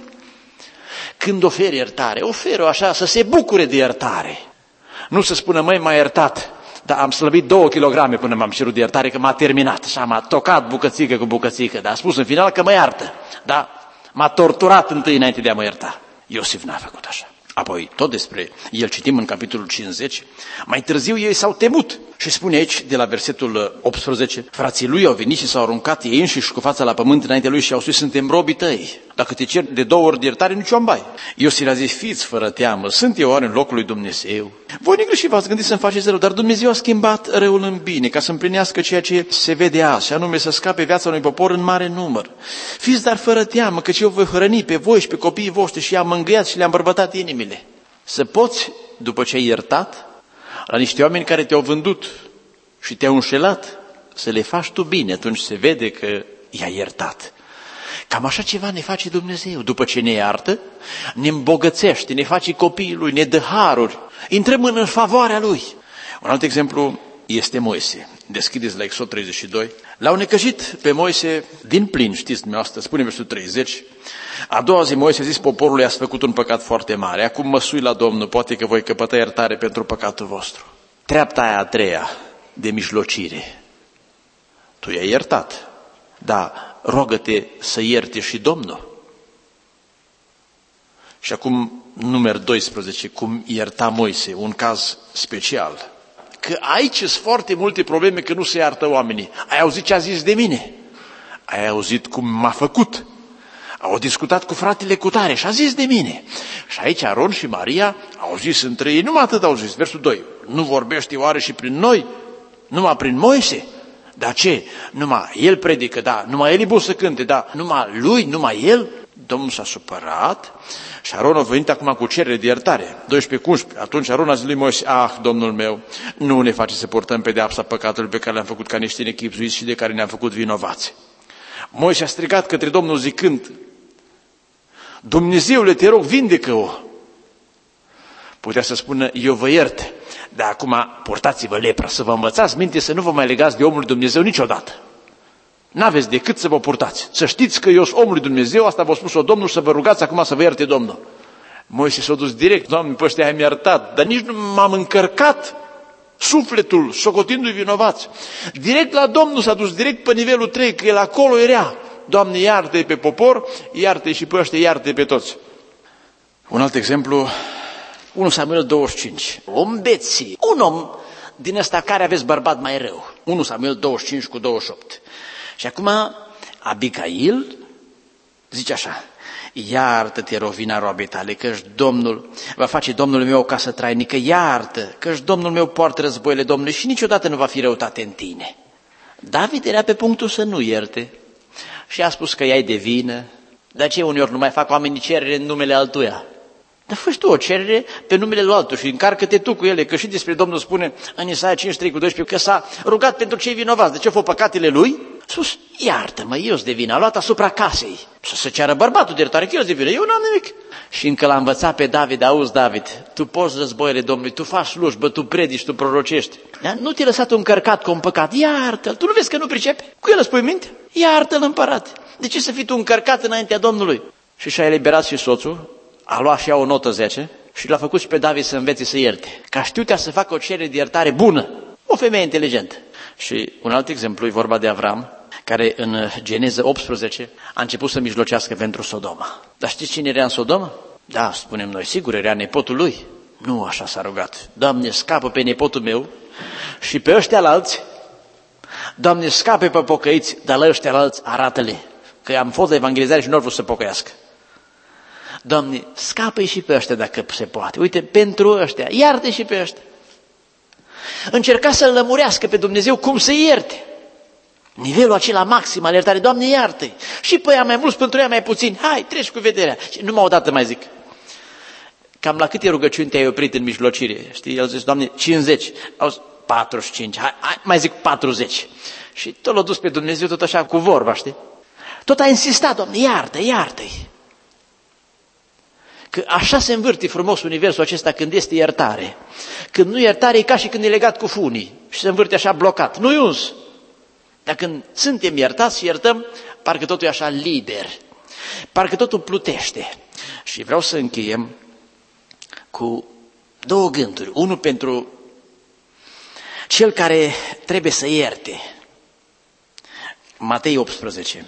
S2: Când oferi iertare, oferă așa, să se bucure de iertare. Nu să spună, măi, m-a iertat. Dar am slăbit două kilograme până m-am cerut de iertare, că m-a terminat. Și m-a tocat bucățică cu bucățică. Dar a spus în final că mă iartă. Dar m-a torturat întâi înainte de a mă ierta. Iosif n-a făcut așa. Apoi, tot despre el citim în capitolul cincizeci, mai târziu ei s-au temut. Și spune aici, de la versetul optsprezece, frații lui au venit și s-au aruncat ei înșiși cu fața la pământ înainte lui și au spus, suntem robii tăi. Dacă te cer de două ori de iertare, nici o ambai. Iosif a zis, fiți fără teamă, sunt eu oare în locul lui Dumnezeu? Voi negreși v-ați gândit să-mi faceți rău, dar Dumnezeu a schimbat răul în bine, ca să împlinească ceea ce se vede azi, și anume să scape viața unui popor în mare număr. Fiți dar fără teamă, căci eu voi hrăni pe voi și pe copiii voștri și i-am mângâiat și le-am bărbătat inimile. Să poți, după ce ai iertat, la niște oameni care te-au vândut și te-au înșelat, să le faci tu bine, atunci se vede că i-ai iertat. Cam așa ceva ne face Dumnezeu. După ce ne iartă, ne îmbogățește, ne face copiii Lui, ne dă haruri, intrăm în favoarea Lui. Un alt exemplu este Moise. Deschideți la Exod treizeci și doi. L-au necăjit pe Moise din plin, știți dumneavoastră, spune versetul treizeci. A doua zi Moise a zis poporului, ați făcut un păcat foarte mare, acum mă sui la Domnul, poate că voi căpăta iertare pentru păcatul vostru. Treapta aia a treia de mijlocire. Tu i-ai iertat, dar rogă-te să ierte și Domnul. Și acum număr doisprezece, cum ierta Moise, un caz special. Că aici sunt foarte multe probleme că nu se iartă oamenii. Ai auzit ce a zis de mine? Ai auzit cum m-a făcut? Au discutat cu fratele cutare și a zis de mine. Și aici Aron și Maria au zis între ei, numai atât au zis, versul doi, nu vorbește oare și prin noi?
S3: Numai prin Moise? Dar ce? Numai el predică, da, numai el e bun să cânte, da, numai lui, numai el? Domnul s-a supărat și Aron a venit acum cu cerere de iertare, doisprezece cu unsprezece. Atunci Aron a zis lui Moise, ah, Domnul meu, nu ne face să purtăm pedeapsa păcatului pe care le-am făcut ca niște nechipzuiți și de care ne-am făcut vinovați. Moise a strigat către Domnul zicând, Dumnezeule, te rog, vindecă-o. Putea să spună, eu vă iert, dar acum purtați-vă lepra, să vă învățați minte, să nu vă mai legați de omul lui Dumnezeu niciodată. N-aveți decât să vă purtați. Să știți că eu sunt omul lui Dumnezeu, asta v-a spus-o Domnul, să vă rugați acum să vă ierte Domnul. Moise s-a dus direct, Doamne, pe ăștia ai-mi iertat, dar nici nu m-am încărcat sufletul, socotindu-i vinovați. Direct la Domnul s-a dus, direct pe nivelul trei, că el acolo era. Doamne, iartă-i pe popor, iartă-i și pe ăștia, iartă-i pe toți. Un alt exemplu, unu Samuel douăzeci și cinci. Om beții, un om din ăsta care aveți bărbat mai rău. unu Samuel douăzeci și cinci cu douăzeci și opt. Și acum Abigail zice așa, iartă-te, rovina roabei tale, că-și Domnul va face Domnul meu o casă trainică, iartă, că-și Domnul meu poartă războile Domnului și niciodată nu va fi răutate în tine. David era pe punctul să nu ierte și a spus că ea e de vină, de ce uneori nu mai fac oamenii cerere în numele altuia? Dar fă tu o cerere pe numele lui altul și încarcă-te tu cu ele, că și despre Domnul spune în Isaia cincizeci și trei cu doisprezece că s-a rugat pentru cei vinovați. De ce au fost păcatele lui? Sus, iartă-mă, eu sunt de vină, a luat asupra casei. Să se ceară bărbatul de iertare, că eu sunt de vină, eu n-am nimic. Și încă l-a învățat pe David, auzi David, tu poți războiile Domnului, tu faci slujbă, tu predici, tu prorocești. Dar nu te-ai lăsat un încărcat cu un păcat, iartă-l, tu nu vezi că nu pricepe? Cu el îți pui minte? Iartă-l împărat. De ce să fii tu încărcat înaintea Domnului? Și și-a eliberat și soțul, a luat și ea o notă zece și l-a făcut și pe David să învețe să ierte. Ca știutea să facă o cerere de iertare bună, o femeie inteligentă. Și un alt exemplu e vorba de Avram, care în Geneză optsprezece a început să mijlocească pentru Sodoma. Dar știți cine era în Sodoma? Da, spunem noi, sigur, era nepotul lui. Nu așa s-a rugat. Doamne, scapă pe nepotul meu și pe ăștia alți. Doamne, scape pe pocăiți, dar la ăștia alți arată-le. Că am fost la evangelizare și nu au vrut să pocăiască. Doamne, scapă-i și pe ăștia dacă se poate. Uite, pentru ăștia, iartă și pe ăștia. Încerca să-l lămurească pe Dumnezeu cum să ierte. Nivelul acela maxim al iertare, Doamne, iartă-i. Și pe ea mai mulți, pentru ea mai puțin. Hai, treci cu vederea. Și numai o dată mai zic. Cam la câte rugăciuni te-ai oprit în mijlocire? Știi, el zice, Doamne, cincizeci. Auzi, patruzeci și cinci. Hai, hai, mai zic patruzeci. Și tot l-a dus pe Dumnezeu tot așa cu vorba, știi? Tot a insistat, Doamne, iartă, iartă-i. Că așa se învârte frumos universul acesta când este iertare. Când nu iertare e ca și când e legat cu funii și se învârte așa blocat. Nu-i uns. Dar când suntem iertați și iertăm, parcă totul e așa liber. Parcă totul plutește. Și vreau să încheiem cu două gânduri. Unul pentru cel care trebuie să ierte. Matei optsprezece.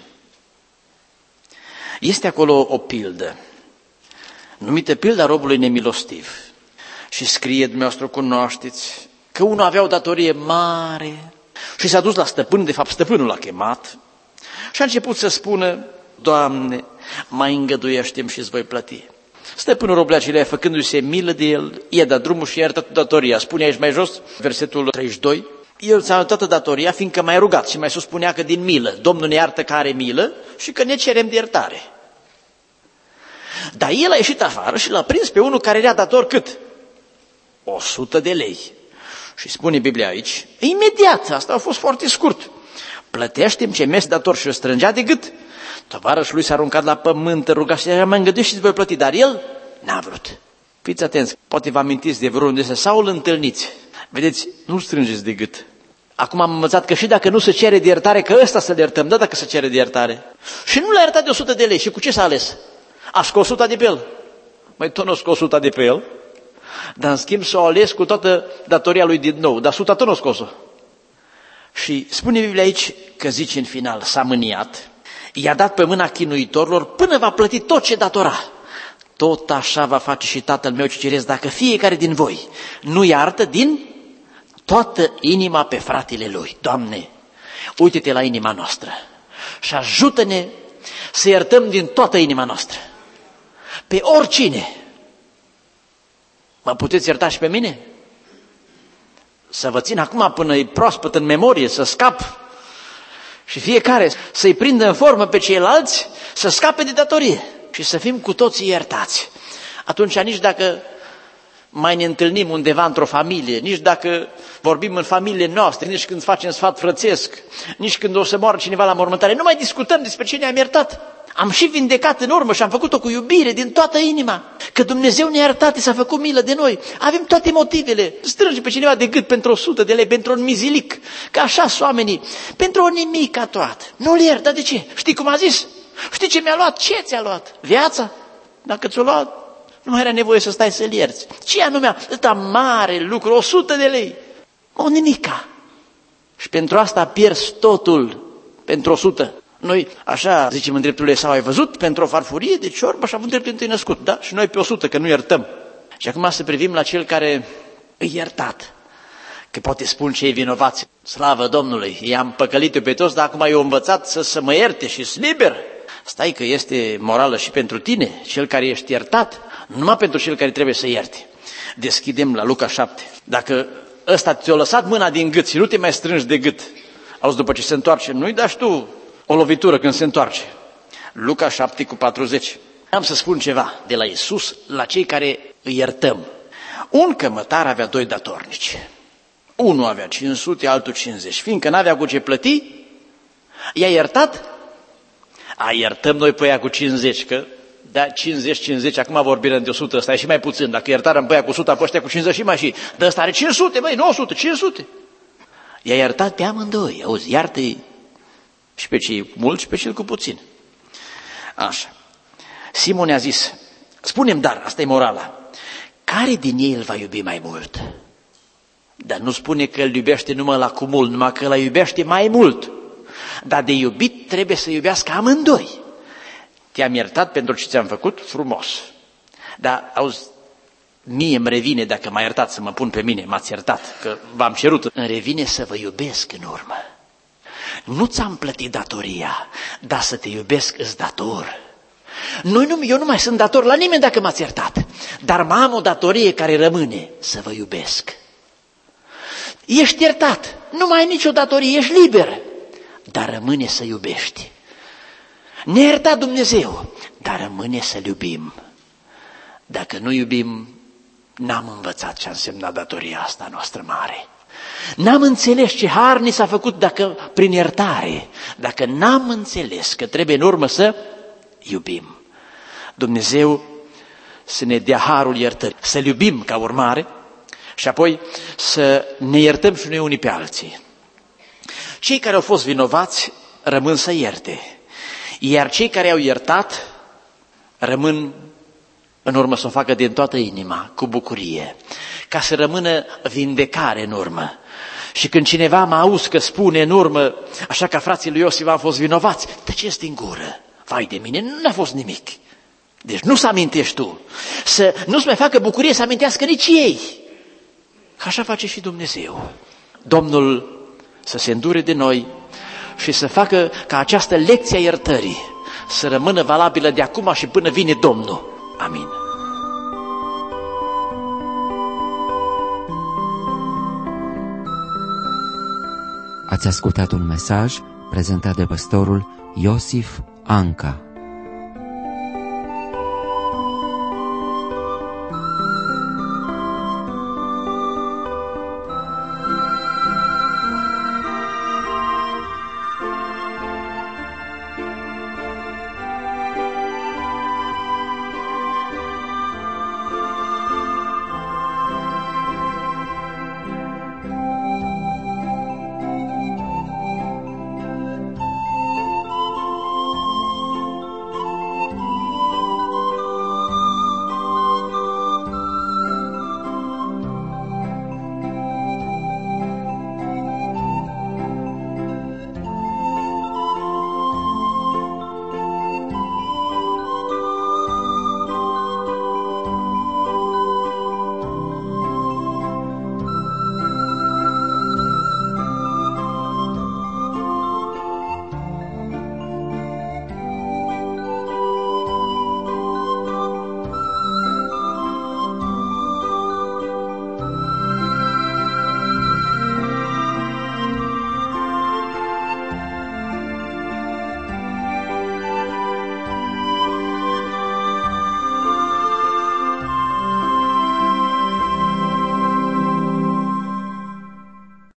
S3: Este acolo o pildă, numită pilda robului nemilostiv. Și scrie, dumneavoastră cunoașteți, că unul avea o datorie mare și s-a dus la stăpân, de fapt stăpânul l-a chemat și a început să spună, Doamne, mai îngăduiește-mi și îți voi plăti. Stăpânul robului acelea, făcându-se milă de el, i-a dat drumul și i-a iertat datoria. Spune aici mai jos, versetul treizeci și doi, el ți-a iertat datoria, fiindcă m-ai rugat. Și mai sus spunea că din milă, Domnul ne iartă că are milă și că ne cerem de iertare. Dar el a ieșit afară și l-a prins pe unul care era dator cât? O sută de lei. Și spune Biblia aici, imediat, asta a fost foarte scurt. Plătește-mi ce mi-ești dator și o strângea de gât. Tovarășul lui s-a aruncat la pământ, ruga și mă îngăduiește și îți voi plăti, dar el n-a vrut. Fiți atenți, poate vă amintiți de vreunul de ăsta sau îl întâlniți. Vedeți, nu strângeți de gât. Acum am învățat că și dacă nu se cere de iertare, că ăsta să-l iertăm, da, dacă se cere de iertare. Și nu l-a iertat de o sută de lei. Și cu ce s-a ales? A scos o sută de pe el. Măi, tot nu a scos o sută de pe el, dar în schimb s-a ales cu toată datoria lui din nou, dar suta tot nu a scos-o. Și spune Biblia aici că zice în final, s-a mâniat, i-a dat pe mâna chinuitorilor până va plăti tot ce datora. Tot așa va face și Tatăl meu ce ceresc, dacă fiecare din voi nu iartă din toată inima pe fratele lui. Doamne, uite-te la inima noastră și ajută-ne să iertăm din toată inima noastră. Pe oricine. Mă puteți ierta și pe mine? să vă țin acum până e proaspăt în memorie, să scap și fiecare să-i prindă în formă pe ceilalți, să scape de datorie și să fim cu toții iertați. Atunci nici dacă mai ne întâlnim undeva într-o familie, nici dacă vorbim în familiile noastre, nici când facem sfat frățesc, nici când o să moară cineva la mormântare, nu mai discutăm despre ce ne-am iertat. Am și vindecat în urmă și am făcut-o cu iubire din toată inima. Că Dumnezeu ne-a iertat, s-a făcut milă de noi. Avem toate motivele. Strângi pe cineva de gât pentru o sută de lei, pentru un mizilic. Că așa sunt oamenii. Pentru o nimica toată. Nu-l iert, dar de ce? Știi cum a zis? Știi ce mi-a luat? Ce ți-a luat? Viața? Dacă ți-o luat, nu mai era nevoie să stai să-l ierți. Ce anume? Ăsta mare lucru, o sută de lei. O nimica. Și pentru asta pierzi totul pentru o sută. Noi, așa zicem în dreptul lui Esau, ai văzut? Pentru o farfurie de ciorbă și avut dreptul întâi născut, da? Și noi pe o sută, că nu iertăm. Și acum să privim la cel care îi iertat. Că poate spun cei vinovați, slavă Domnului, i-am păcălit eu pe toți, dar acum eu învățat să, să mă ierte și sunt liber. Stai că este morală și pentru tine, cel care ești iertat, numai pentru cel care trebuie să ierte. Deschidem la Luca șapte. Dacă ăsta ți-a lăsat mâna din gât și nu te mai strângi de gât, auzi, după ce se întoarce, nu-i dași tu o lovitură când se întoarce. Luca șapte cu patruzeci. Am să spun ceva de la Iisus la cei care îi iertăm. Un cămătar avea doi datornici. Unul avea cinci sute, altul cincizeci. Fiindcă n-avea cu ce plăti, i-a iertat? A, iertăm noi pe ea cu cincizeci, că da, cincizeci, cincizeci, acum vorbim de o sută, ăsta e și mai puțin. Dacă iertarăm pe ea cu o sută, pe ăștia cu cincizeci și mai și. Dar ăsta are cinci sute, băi, nu o sută, cinci sute. I-a iertat pe amândoi, auzi, iartă-i și pe cei mulți și pe cel cu puțin. Așa. Simon a zis, spune-mi dar, asta e morala, care din ei îl va iubi mai mult? Dar nu spune că îl iubește numai la cumul, numai că îl iubește mai mult. Dar de iubit trebuie să iubească amândoi. Te-am iertat pentru ce ți-am făcut, frumos. Dar, auzi, mie îmi revine, dacă m-a iertat, să mă pun pe mine, m-ați iertat, că v-am cerut, îmi revine să vă iubesc în urmă. Nu ți-am plătit datoria, dar să te iubesc îți dator. Noi nu, eu nu mai sunt dator la nimeni dacă m-ați iertat, dar mai am o datorie care rămâne, să vă iubesc. Ești iertat, nu mai ai nicio datorie, ești liber, dar rămâne să iubești. Ne-a iertat Dumnezeu, dar rămâne să-L iubim. Dacă nu iubim, n-am învățat ce a însemnat datoria asta noastră mare. N-am înțeles ce har ni s-a făcut dacă prin iertare, dacă n-am înțeles că trebuie în urmă să iubim. Dumnezeu să ne dea harul iertării, să-L iubim ca urmare și apoi să ne iertăm și noi unii pe alții. Cei care au fost vinovați rămân să ierte, iar cei care au iertat rămân în urmă să o facă din toată inima, cu bucurie, ca să rămână vindecare în urmă. Și când cineva mă auzi că spune în urmă, așa ca frații lui Iosif au fost vinovați, tăceți din gură, vai de mine, nu a fost nimic. Deci nu să amintești tu, să nu-ți mai facă bucurie să amintească nici ei. Că așa face și Dumnezeu. Domnul să se îndure de noi și să facă ca această lecție a iertării să rămână valabilă de acum și până vine Domnul. Amin.
S1: Ați ascultat un mesaj prezentat de pastorul Iosif Anca.